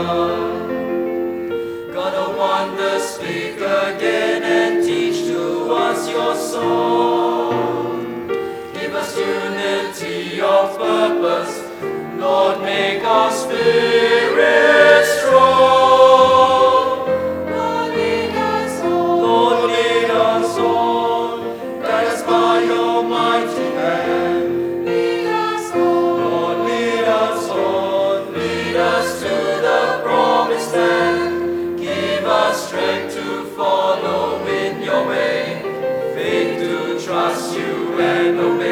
God of wonder, speak again and teach to us your song. Give us unity of purpose, Lord, make our spirit strong. Lord, lead us on. Lord, lead us on. Guide us by your mighty hand. Lead us on. Lord, lead us on. Lead us to the promised land. Give us strength to follow in your way. Faith to trust you and obey.